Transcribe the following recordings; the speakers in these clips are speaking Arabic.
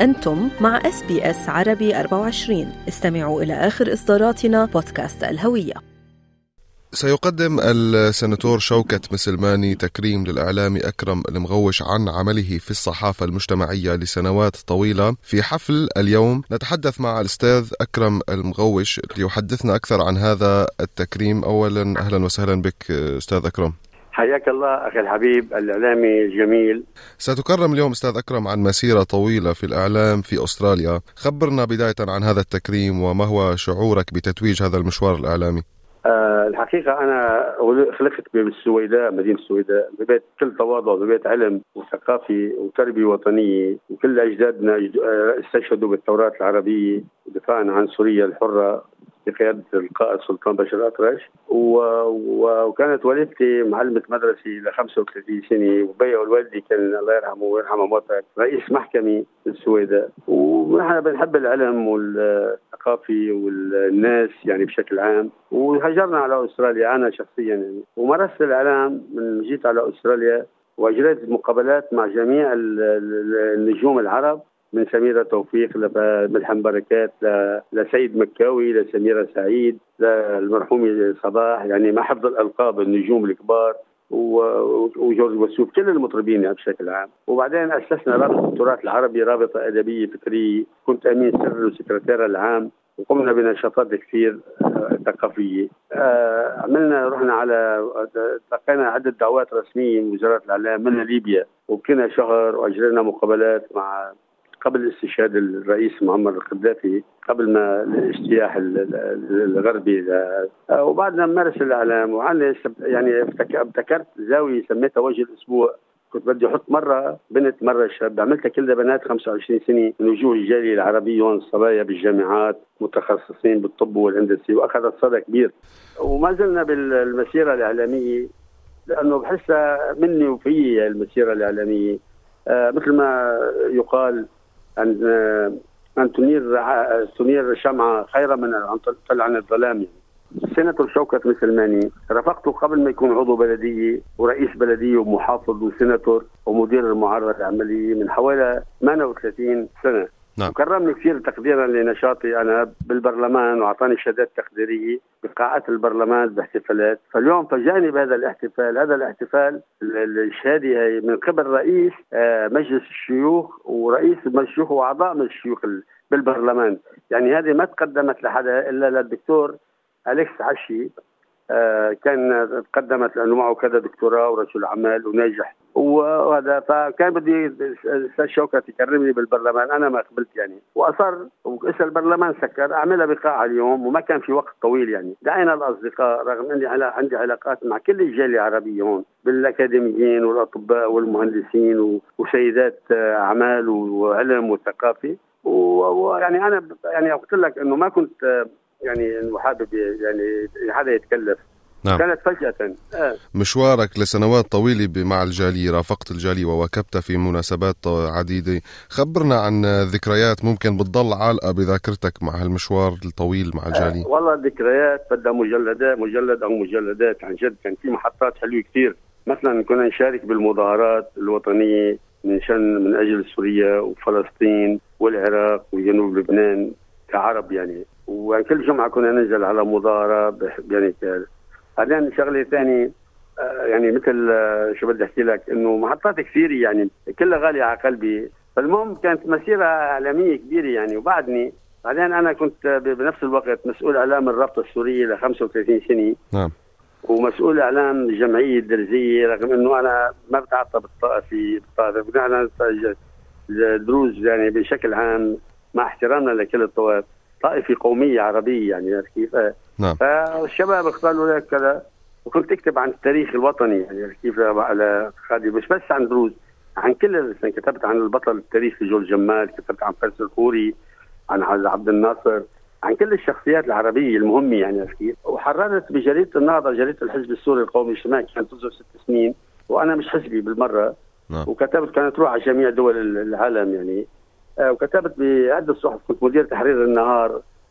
أنتم مع SBS عربي 24. استمعوا إلى آخر إصداراتنا بودكاست الهوية. سيقدم السناتور شوكت مسلماني تكريم للإعلامي أكرم المغوش عن عمله في الصحافة المجتمعية لسنوات طويلة. في حفل اليوم نتحدث مع الأستاذ أكرم المغوش ليحدثنا أكثر عن هذا التكريم. أولا أهلا وسهلا بك أستاذ أكرم. حياك الله أخي الحبيب الإعلامي الجميل. ستكرم اليوم أستاذ أكرم عن مسيرة طويلة في الإعلام في أستراليا. خبرنا بداية عن هذا التكريم وما هو شعورك بتتويج هذا المشوار الإعلامي. الحقيقة أنا خلقت بالسويداء، مدينة السويداء، ببيت كل تواضع، ببيت علم وثقافي وتربية وطنية، وكل أجدادنا استشهدوا بالثورات العربية ودفاعا عن سوريا الحرة بقيادة القائد سلطان بشر الأطرش. وكانت والدتي معلمة مدرسة ل 35 سنة، وبي والوالدي كان الله يرحمه ويرحمه موتك رئيس محكمة السويداء. ونحن بنحب العلم والثقافي والناس يعني بشكل عام، وهجرنا على أستراليا أنا شخصيا يعني، ومارست الإعلام من جيت على أستراليا، وأجريت مقابلات مع جميع النجوم العرب، من سميرة توفيق لملحم بركات لسيد مكاوي لسميرة سعيد للمرحوم صباح، يعني ما حفظ الألقاب النجوم الكبار وجورج وسوف، كل المطربين يعني بشكل عام. وبعدين أسسنا رابطة التراث العربي، رابطة أدبية فكرية، كنت أمين سر وسكرتير العام، وقمنا بنشاطات كثير ثقافية. لقينا عدة دعوات رسمية من وزارة الإعلام من ليبيا، وبكينا شهر وأجرينا مقابلات مع قبل استشهاد الرئيس معمر القذافي، قبل ما الاجتياح الغربي. وبعدنا نمارس الإعلام، وعندي يعني ابتكرت زاوية سميتها وجه الأسبوع. كنت بدي أحط مرة بنت مرة شاب، عملتها كلها بنات 25 سنة من وجوه الجالية العربية والصبايا بالجامعات، متخصصين بالطب والهندسة، وأخذت صدى كبير. وما زلنا بالمسيرة الإعلامية، لأنه بحسها مني وفي المسيرة الإعلامية. مثل ما يقال أن تنير شمعة خيرا من أن تطلع عن الظلام. يعني السناتور شوكت مسلماني رافقته قبل ما يكون عضو بلدية ورئيس بلدية ومحافظ وسناتور ومدير المعارضة العملية من حوالي 38 سنة. نعم. وكرمني كثير تقديرا لنشاطي أنا بالبرلمان، وأعطاني شهادات تقديرية بقاعات البرلمان باحتفالات. فاليوم فاجأني بهذا الاحتفال. هذا الاحتفال الشهادة هي من قبل رئيس مجلس الشيوخ ورئيس الشيوخ وأعضاء من الشيوخ بالبرلمان. يعني هذه ما تقدمت لحدا إلا للدكتور أليكس عشي، كان تقدمت لأنه معه كذا دكتوراه ورجل أعمال وناجح، وهذا فكان بدي الأستاذ شوكت يكرمني بالبرلمان. أنا ما قبلت يعني، وأصر وإسا البرلمان سكر أعملها بقاعة اليوم، وما كان في وقت طويل يعني. دعينا الأصدقاء، رغم أني عندي علاقات مع كل الجالية العربية هون، بالأكاديميين والأطباء والمهندسين وسيدات أعمال وعلم وثقافي. ويعني أنا يعني قلت لك إنه ما كنت يعني إنه حابب يعني حدا يتكلف. نعم. كانت فجأة. مشوارك لسنوات طويلة مع الجالية، رافقت الجالية وواكبت في مناسبات عديدة. خبرنا عن ذكريات ممكن بتضل عالقة بذاكرتك مع هالمشوار الطويل مع الجالية. والله الذكريات بدها مجلد أو مجلدات عن جد. كان في محطات حلوة كثير، مثلا كنا نشارك بالمظاهرات الوطنية من أجل سوريا وفلسطين والعراق وجنوب لبنان كعرب يعني. وكل جمعة كنا ننزل على مظاهرة يعني. بعدين شغلة ثانية يعني مثل شو بدي أحكي لك، إنه محطات كثيرة يعني كلها غالية على قلبي. فالمهم كانت مسيرة إعلامية كبيرة يعني. وبعدني بعدين أنا كنت بنفس الوقت مسؤول إعلام الرابطة السورية ل 35 سنة. نعم. ومسؤول إعلام الجمعية الدرزية، رغم إنه أنا ما بتعاطى بالطائفة. نحن دروز يعني بشكل عام، مع احترامنا لكل الطوائف، طائفة قومية عربية يعني كيف. نعم. فالشباب اختاروا لك كذا، وكنت اكتب عن التاريخ الوطني يعني كيف على خالي، مش بس عن دروز، عن كل. كتبت عن البطل التاريخي جورج جمال، كتبت عن فارس الخوري، عن عبد الناصر، عن كل الشخصيات العربية المهمة يعني كيف. وحررت بجريدة النهضة، جريدة الحزب السوري القومي الاجتماعي، كانت تصدر 6 سنين وأنا مش حزبي بالمرة. نعم. وكتبت كانت تروح على جميع دول العالم يعني. وكتبت بعدة صحف، كنت مدير تحرير النهار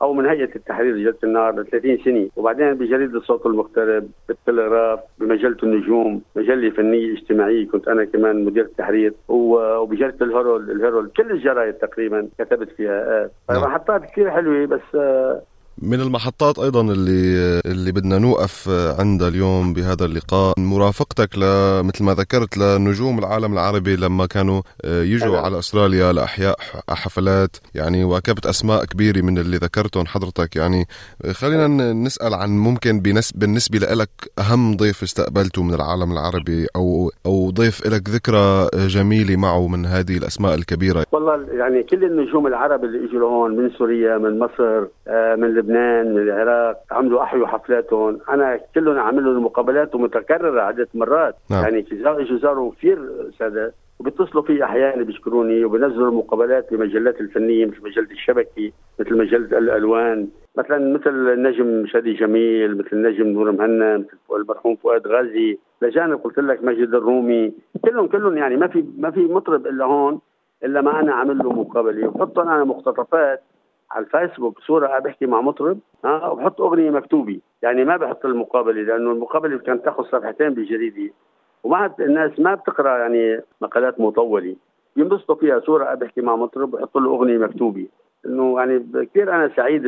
أو من هيئة التحرير جريدة النهار 30 سنة، وبعدين بجريدة الصوت المغترب، بالتلغراف، بمجلة النجوم، مجلة فنية اجتماعية كنت أنا كمان مدير التحرير، وبجريدة الهرول كل الجرايد تقريبا كتبت فيها. محطات كثير حلوة. بس من المحطات أيضا اللي بدنا نوقف عندها اليوم بهذا اللقاء مرافقتك مثل ما ذكرت لنجوم العالم العربي لما كانوا يجوا على أستراليا لأحياء حفلات، يعني واكبت أسماء كبيرة من اللي ذكرتهم حضرتك. يعني خلينا نسأل عن ممكن بالنسبة لك أهم ضيف استقبلته من العالم العربي أو ضيف لك ذكرى جميلة معه من هذه الأسماء الكبيرة. والله يعني كل النجوم العرب اللي اجوا لهون من سوريا، من مصر، من لبنان، من العراق، عملوا أحيوا حفلاتهم. أنا كلهم عملوا المقابلات ومتكررة عدة مرات. يعني زاروا كثير سادة وبيتصلوا في أحيانا بيشكروني وبنزلوا المقابلات بمجلات الفنية مثل مجلة الشبكي، مثل مجلة الألوان، مثل النجم شادي جميل، مثل النجم نور مهنا، مثل المرحوم فؤاد غازي، لجانب قلت لك ماجد الرومي. كلهم يعني ما في مطرب إلا هون إلا ما أنا عامل له مقابلة. وبحطهم أنا مقتطفات على الفيسبوك، صورة بحكي مع مطرب وبحط أغنية مكتوبة. يعني ما بحط المقابلة، لأنه المقابلة كانت تأخذ صفحتين بالجريدة، وما الناس ما بتقرأ يعني مقالات مطولة، ينبسطوا فيها صورة بحكي مع مطرب وحط له أغنية مكتوبة. إنه يعني كثير أنا سعيد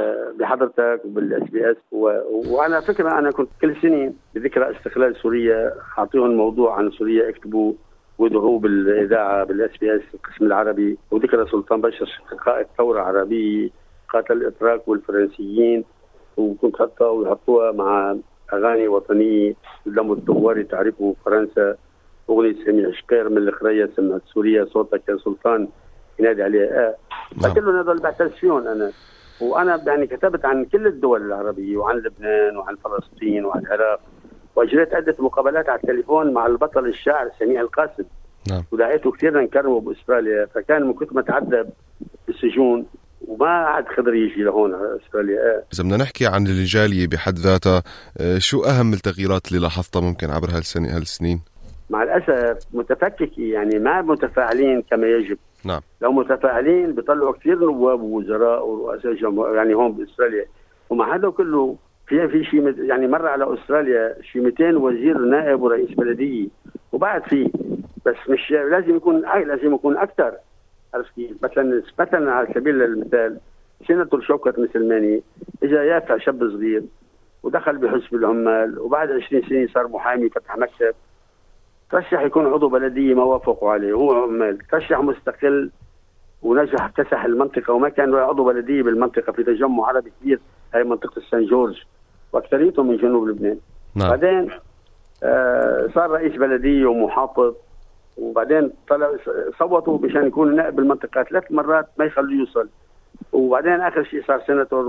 بحضرتك وبالSBS. وأنا فكرة أنا كنت كل سنة بذكرى استقلال سوريا أعطيهم موضوع عن سوريا اكتبوا ودعوه بالإذاعة بالSBS القسم العربي، وذكرى سلطان بشر قائد ثورة عربية قاتل الإتراك والفرنسيين، وكنت يحطوها مع أغاني وطنية دم الثواري تعرفوا فرنسا، أغنية سميع شقير من الخرية سمعت سوريا صوتك يا سلطان ينادي عليه. فكلهم هذول بعتز فيهم أنا. وأنا يعني كتبت عن كل الدول العربية وعن لبنان وعن فلسطين وعن العراق، وأجريت عدة مقابلات على التليفون مع البطل الشاعر سميع القاسم. ودعيته كثير نكرمه بأستراليا، فكان من كثر ما تعذب بالسجون وما عاد خضر يجي لهون على أستراليا. إذا بدنا نحكي عن الجالية بحد ذاتها، شو أهم التغييرات اللي لاحظتها ممكن عبر هالسنين؟ مع الأسف متفكك، يعني ما متفاعلين كما يجب. نعم. لو متفاعلين بيطلعوا كثير نواب ووزراء ورؤساء جمهورية يعني هون بأستراليا، ومع هذا كله في شيء يعني مر على أستراليا شيء 200 وزير نائب ورئيس بلدية وبعد فيه، بس مش لازم يكون أكثر. عرفت كيف؟ مثلا على سبيل المثال سيناتور شوكت مسلماني إجا يافع شاب صغير ودخل بحزب العمال، وبعد 20 سنة صار محامي فتح مكتب، ترشح يكون عضو بلدية ما وافقوا عليه، هو عمال ترشح مستقل ونجح اكتسح المنطقة، وما كان عضو بلدية بالمنطقة في تجمع عربي كبير هاي منطقة سان جورج واكثريتهم من جنوب لبنان. نعم. بعدين صار رئيس بلدية ومحافظ، وبعدين طلع صوتوا مشان يكون نائب بالمنطقة 3 مرات ما يخلوه يوصل، وبعدين آخر شيء صار سيناتور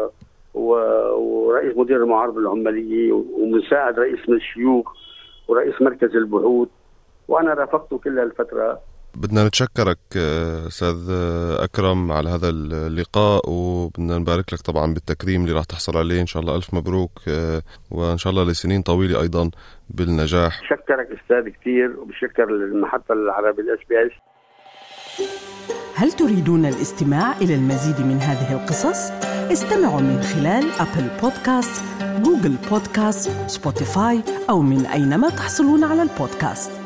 ورئيس مدير المعارضة العمالية ومساعد رئيس من الشيوخ ورئيس مركز البحوث، وأنا رافقته كل هالفترة. بدنا نتشكرك أستاذ أكرم على هذا اللقاء، وبدنا نبارك لك طبعا بالتكريم اللي راح تحصل عليه إن شاء الله. ألف مبروك، وإن شاء الله لسنين طويلة أيضا بالنجاح. شكرك أستاذ كثير، وبشكر المحطة العربية الSBS. هل تريدون الاستماع إلى المزيد من هذه القصص؟ استمعوا من خلال أبل بودكاست، جوجل بودكاست، سبوتيفاي، أو من أينما تحصلون على البودكاست.